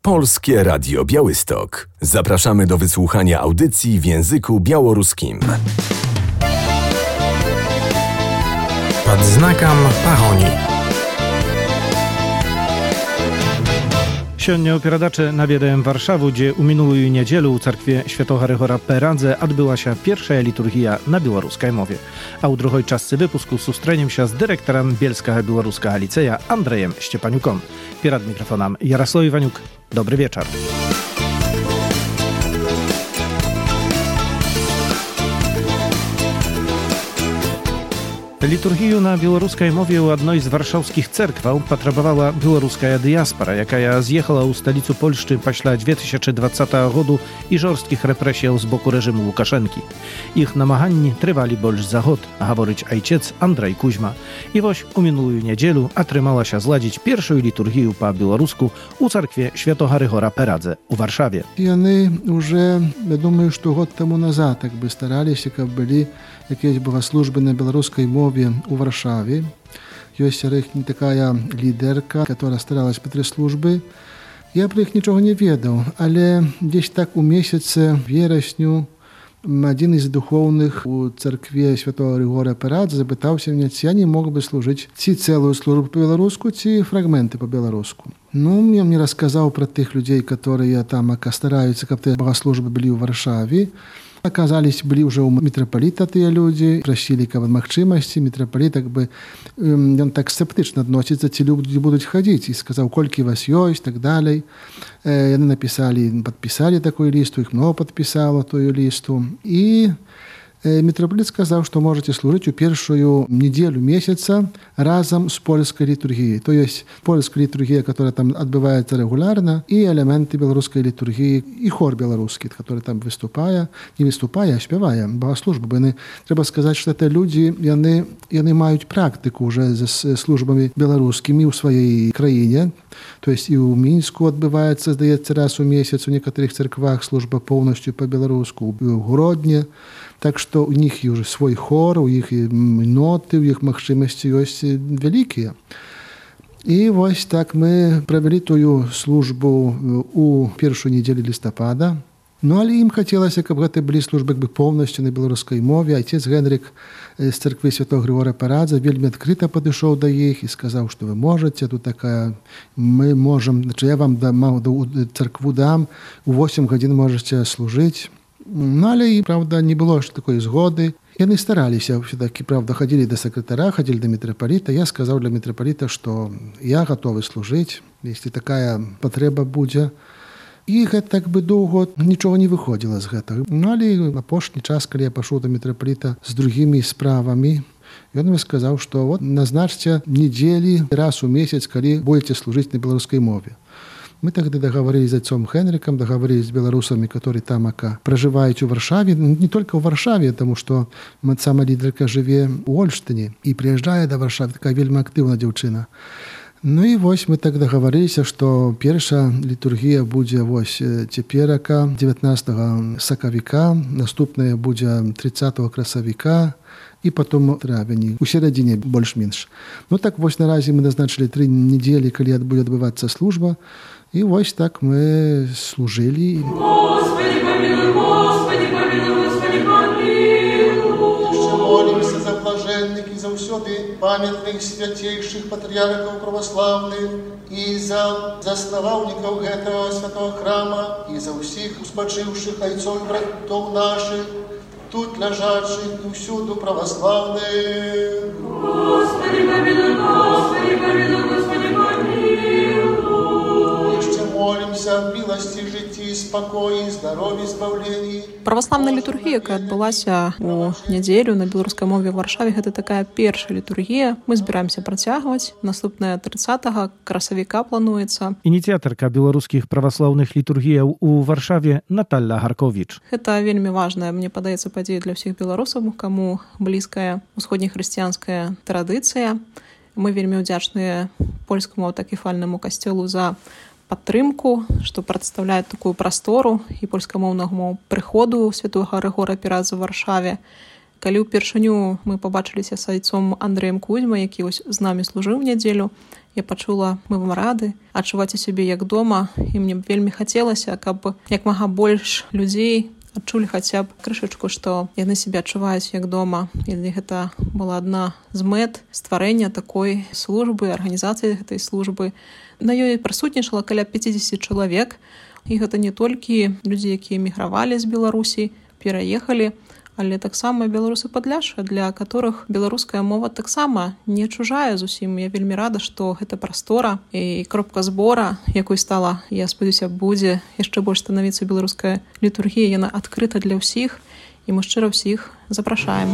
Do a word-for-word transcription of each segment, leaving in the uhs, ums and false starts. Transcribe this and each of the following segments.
Polskie Radio Białystok. Zapraszamy do wysłuchania audycji w języku białoruskim. Pod znakом pahoni. Сёння ў перадачы наведаем Варшаву, дзе ў мінулую нядзелю ў царкве Святога Григора Перадзе адбылася першая літургія на беларускай мове. А ў другой частцы выпуску сустрэнемся з дырэктарам Бельскага беларускага ліцэя Андрэем Шчепанюком. Перад мікрафонам Ярослав Іванюк. Добры вечар. Літургію на беларускай мове ў адной з варшаўскіх цэркваў патрабавала беларуская дыяспара, якая з'ехала ў сталіцу Польшчы пасля две тысячы двадцатага году і жорсткіх рэпрэсіяў з боку рэжыму Лукашэнкі. Іх намаганні трывалі больш за год, гаворыць айчец Андрэй Кузьма. І вось у мінулую нядзелю атрымалася зладзіць першую літургію па-беларуску ў царкве Святога Григора Перадзе ў Варшаве. Яны уже, я думаю, што год таму назад так бы стараліся, каб былі якісь богослужбы на беларускай мове у Варшаве. Ёсць іх такая лідерка, которая старалась па тры службы. Я пра іх нічога не ведаў, але дзесь так у месяцы верасню адзін з духоўных у царкве Святого Григора Перадзе запытаўся мяне, ці я не мог бы служыць ці цэлую службу па-беларуску, ці фрагменты па-беларуску. Ну, мне мне расказаў пра тых людзей, которые там стараюцца, каб тыя богослужбы былі ў Варшаве. Оказались, были уже у митрополита тыя люди, просили каб магчымасці, митрополит как бы ён так скептычна адносіцца, ці люди будуць хадзіць, і сказаў, колькі вас ёсць, так далей. Яны написали, подписали такой ліст, іх много подписало тую лісту. І митрополит сказаў, што можете служыць у першую недзелю месяца разам з польскай літургіяй. То есть польская літургія, которая там адбываецца регулярна, і элементы беларускай літургіі, і хор беларускі, который там выступае, не выступае, а спявае богослужбы. Яны, трэба сказаць, што это людзі, яны, яны маюць практыку уже з службамі беларускімі ў сваёй краіне. То есть і ў Мінску адбываецца, здаецца, раз у месяц, у некаторых церквах служба поўнасцю па-беларуску, у Гродні. Так што у них і ўжо свой хор, у іх і ноты, у іх магчымасці ёсць вялікія. І вось так мы правялі тую службу у першую недзелю лістапада. Ну, але ім хацелася, каб гэта былі службы як бы поўнасцю на беларускай мове. Айцец Генрик з царквы Святого Григора Перадзе вельмі адкрыта падышоў да іх і сказаў, што вы можаце, тут такая, мы можам, значит, я вам дам, царкву дам, у восемь гадзін можаце служыць. Ну, але і, правда, не было ж такой згоды. Яны стараліся, все-таки, правда, ходили до секретаря, ходили до митрополита. Я сказал для митрополита, что я готовы служить, если такая потреба будзе. І гэта так бы доўго нічога не выходзіла з гэтага. Ну, але апошні час, калі я пашоў до митрополита з другімі справамі, ён мне сказаў, што вот назначце недзелі раз у месяц, калі будете служыць на беларускай мове. Мы тогда договорились с отцом Хенриком, договорились с белорусами, которые там ака проживают в Варшаве. Не только в Варшаве, потому что сама лидерка живе у Ольштині и приезжает до Варшавы, такая вельми активна девчина. Ну и вось мы так договорились, что першая литургия будет вось теперака девятнадцатого сакавіка, наступная будет тридцатого красавіка, и потом травень, у середине больш-менш. Ну так вось наразі мы назначили три недели, когда будет отбываться служба. И вось так мы служили. Господи, помилуй, Господи, помилуй, Господи, помилуй. Еще молимся за блаженных и за усёды памятных святейших патриархов православных и за заснавальников этого святого храма и за всех успочивших ойцов и братов наших, тут лежащих и всюду православных. Господи, помилуй, Господи, помилуй, Господи, помилуй. Молимся о милости, житті, спокої, здоров'ї, збавленні. Православная літургія, якая адбылася у нядзелю на беларускай мове ў Варшаве, гэта такая першая літургія. Мы збіраемся працягваць. Наступная тридцатого красавіка плануецца. Ініцыятарка беларускіх праваслаўных літургіяў у Варшаве Наталля Гарковіч. Гэта вельмі важная, мне падаецца, падзея для ўсіх беларусаў, каму блізкая усходнехрысціянская традыцыя. Мы вельмі ўдзячныя польскаму аўтакефальнаму касцёлу за падтрымку, што прадстаўляе такую прастору і польскамоўнаму прыходу Святога Григора Перадзе ў Варшаве. Калі ўпершыню мы пабачыліся з айцом Андрэем Кузьмай, які вось з намі служыў нядзелю, я пачула, мы вам рады, адчуваць у сябе як дома, і мне вельмі хацелася, каб як мага больш людзей адчулі хаця б крышачку, што яны сябе адчуваюць як дома. І гэта была адна з мэт стварэння такой службы, арганізацыі гэтай службы. На ёй прысутнічала каля пяцьдзесят чалавек, і гэта не толькі людзі, якія эмігравалі з Беларусі, пераехалі, але таксама беларусы Падляшша, для которых беларуская мова таксама не чужая зусім. Я вельмі рада, што гэта прастора і кропка збора, якой стала, я спадзяюся, будзе яшчэ больш станавіцца беларуская літургія. Яна адкрыта для ўсіх, і мы шчыра ўсіх запрашаем.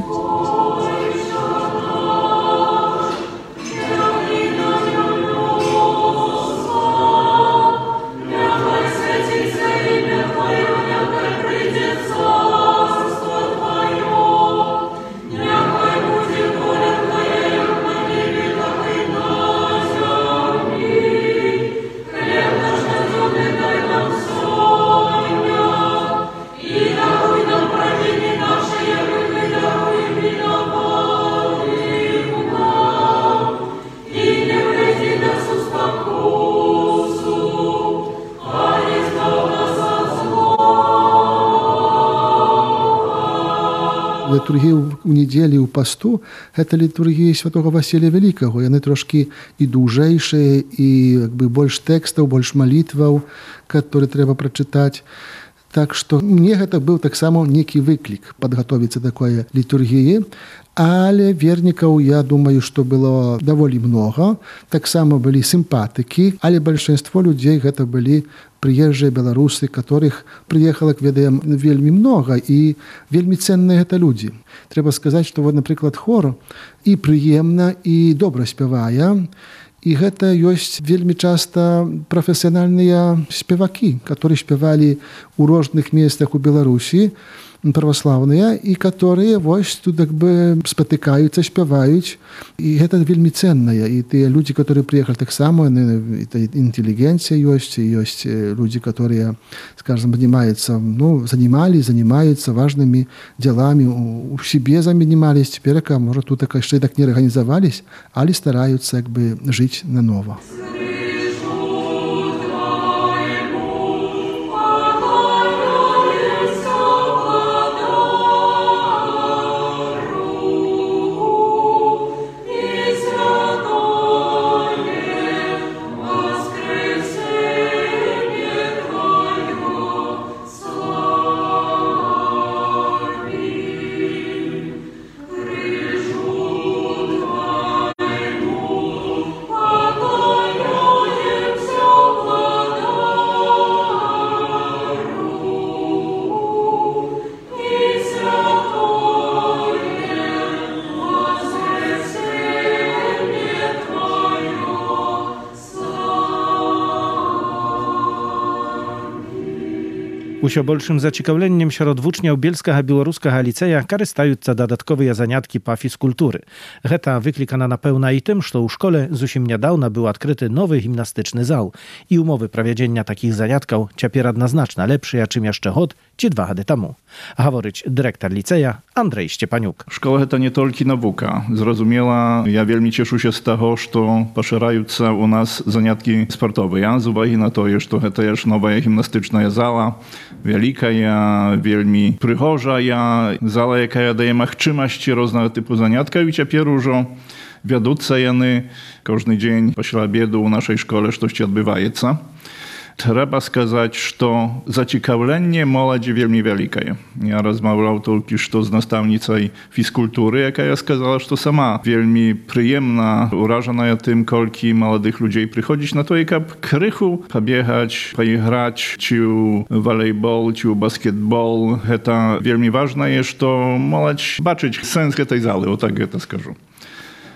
Літургія ў нядзелі ў пасту гэта літургія святого Васілія Вялікага. Яны трошкі і дужэйшыя, і як бы больш тэкстаў, больш малітваў, которые трэба прачытаць. Так што мне гэта быў таксама некі выклік падгатовіцца такой літургіі, але вернікаў, я думаю, што было даволі многа. Таксама былі сімпатыкі, але бальшинство людзей гэта былі прыезджыя беларусы, которых прыехала, ведаем, вельмі многа, і вельмі ценныя гэта людзі. Трэба сказаць, што, вот, напрыклад, хор і прыемна, і добра спявае, і гэта ёсць вельмі часта прафесіянальныя спевакі, которые спявалі ў розных месцах у Беларусі, праваслаўныя, і которые вось тут як бы спатыкаюцца, спяваюць, і гэта вельмі ценнае. І тыя людзі, которые приехали таксама, інтэлігенцыя ёсць, і ёсць людзі, которые, скажем, занимаются, ну, занимали, занимаются важными делами, у себе занимались, теперь, может, тут яшчэ так не арганізавались, але стараюцца як бы жыць нанова. Усё большым зацікаўленнем сярод вучняў бельскага беларускага ліцэя карыстаюцца дадатковыя заняткі па фізкультуры. Гэта выклікана, напэўна, і тым, што ў школе зусім нядаўна быў адкрыты новы гімнастычны зал, і ўмовы правядзення такіх заняткаў цяпер адназначна лепшыя, чым яшчэ год ці два гады таму. Гаворыць дырэктар ліцэя Андрэй Сцепанюк. Школа гэта не толькі навука. Зразумела, я вельмі цешуся з таго, што пашыраюцца ў нас заняткі спартовыя, з увагі на тое, што гэта ж новая гімнастычная зала, вялікая, вельмі прыгожая зала, якая дае магчымасці рознага тыпу заняткаў, і цяпер ужо вядуцца яны кожны дзень пасля абеду ў нашай школе штосьці адбываецца. Трэба сказаць, што зацікаўленне моладзі вельмі вялікае. Я размаўляў толькі што з настаўніцай фізкультуры, якая сказала, што сама вельмі прыемна ўражаная тым, колькі маладых людзей прыходзіць на тое, каб крыху пабегаць, пайграць, ці ў валейбол, ці ў баскетбол. Гэта вельмі важнае, што моладзь бачыць сэнс гэтай залы, вот так гэта скажу.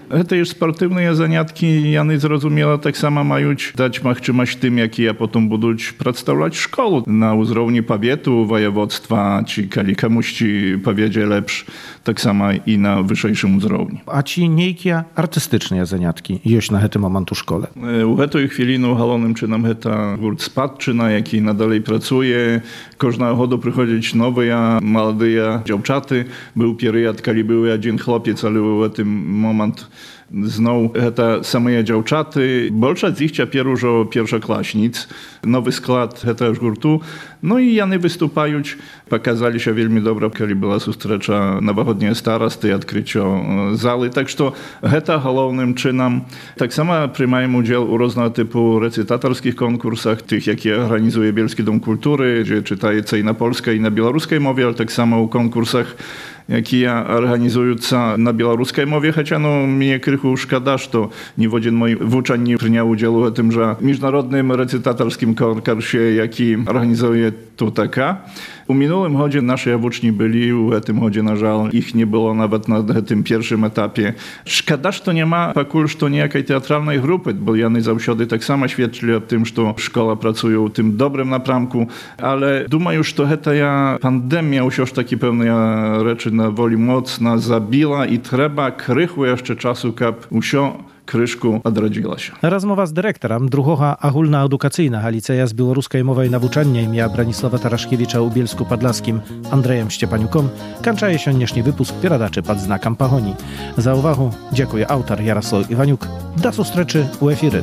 Гэта ж спартыўныя заняткі, яны, зразумела, таксама маюць даць магчымасць тым, якія потым будуць прадстаўляць школу на ўзроўні павету, ваяводства, ці калі камусьці паведзе лепш, таксама і на вышэйшым узроўні. А ці нейкія артыстычныя заняткі ёсць на гэты момант у школе? У гэтую хвіліну галоўным чынам гэта гурт «Спадчына», які надалей працуе. Кожнага году прыходзяць новыя маладыя дзяўчаты. Быў перыяд, калі быў адзін хлопец, але ў гэтым момант znowu to same dziewczaty, bolsza z ich ciapier już pierwszoklaśnic, nowy skład też gurtu, no i jany wystupając, pokazali się wielmi dobro, kiedy była sustrecza na zachodnie starosty i odkrycio zały, tak że heta głównym czynem, tak samo przyjmają udział u różnego typu recytatorskich konkursach, tych jakie organizuje Bielski Dom Kultury, gdzie czytaje i na polskiej i na białoruskiej mowie, ale tak samo u konkursach jakie organizująca na białoruskiej mowie, chociaż no mnie krychu szkoda, że nie w jeden mój włóczan nie przyjął udziału w tymże międzynarodnym recytatorskim konkursie, jaki organizuje tu taka. U minulym chodzie naszej włóczni byli, u tym chodzie na żal ich nie było nawet na tym pierwszym etapie. Szkoda, że to nie ma pakulż to niejakiej teatralnej grupy, bo jany zawsiody tak samo świadczyli o tym, że szkoła pracuje w tym dobrym napramku, ale думаю, że to heta ja pandemia już taki pełnej rzeczy na woli mocna zabila i trzeba krychu jeszcze czasu, kap usio kryszku odrodziła się. Rozmowa z dyrektorem drugiego ogólnoedukacyjnego liceja z białoruskiej mowy nawuczania imienia Branisława Taraszkiewicza u Bielsku Podlaskim Andrejem Szczepaniukom kończy się dzisiejszy wypusк Pieradaczy pod znakiem Pahoni. Za uwagę dziękuję autor Jarosław Iwaniuk. Do zustreczy u efiry.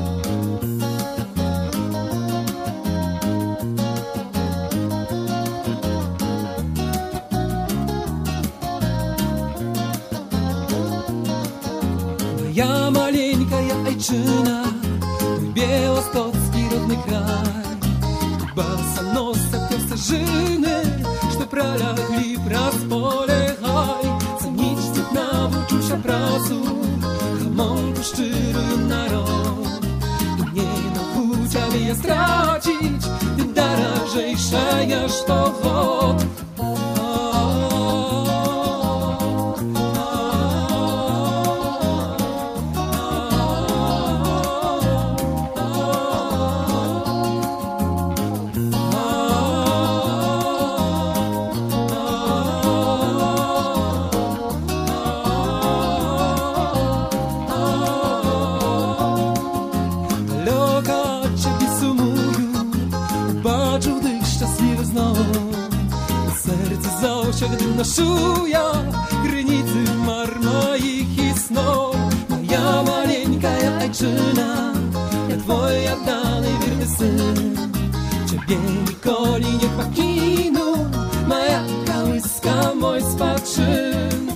Ja maleńkaja ojczyna, mój białostocki rodny kraj. Basa nosa te starzyny, że pralagli pras polechaj. Cenić tych nawuczył się pracu, hamon szczery narod. I nie nauczył ja stracić, ty darażejsza jaż to wod. Gdy naszuja grynicy marma ich i sną. Moja maleńka ja ojczyna, ja twoja dany wierny syn. Ciebie nikoli nie pakinu, moja kałyska mój spaczyn.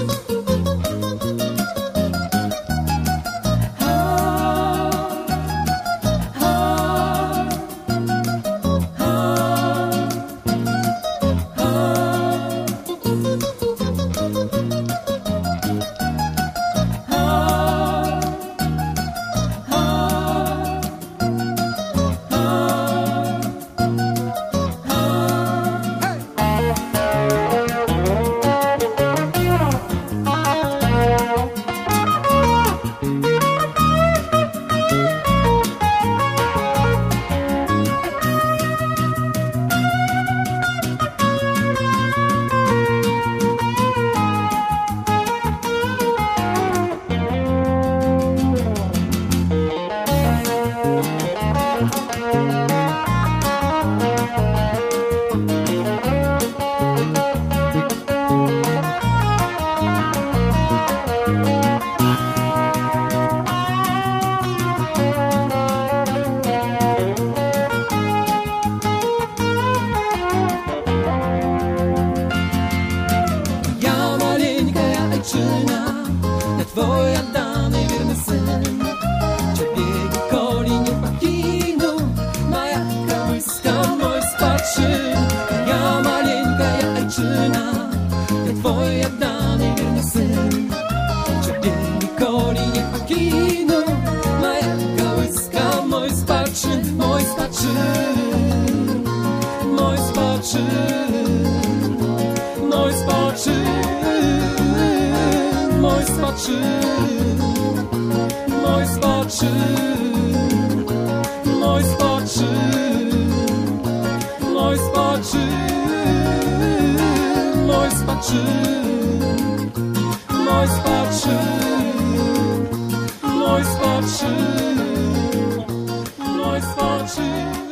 Twoja dany wierny syn. Ciebie nikoli nie pakinu, moja kałyska mój spaczyn. Ja maleńka, ja ojczyna, ja twoja dany wierny syn. Ciebie nikoli nie pakinu, moja kałyska mój spaczyn, mój spaczyn, mój spaczyn, mój spaczyn. Mój spaczyn. spoczyn, mój spoczyn, mój spoczyn, mój spoczyn, mój spoczyn, mój spoczyn, mój spoczyn.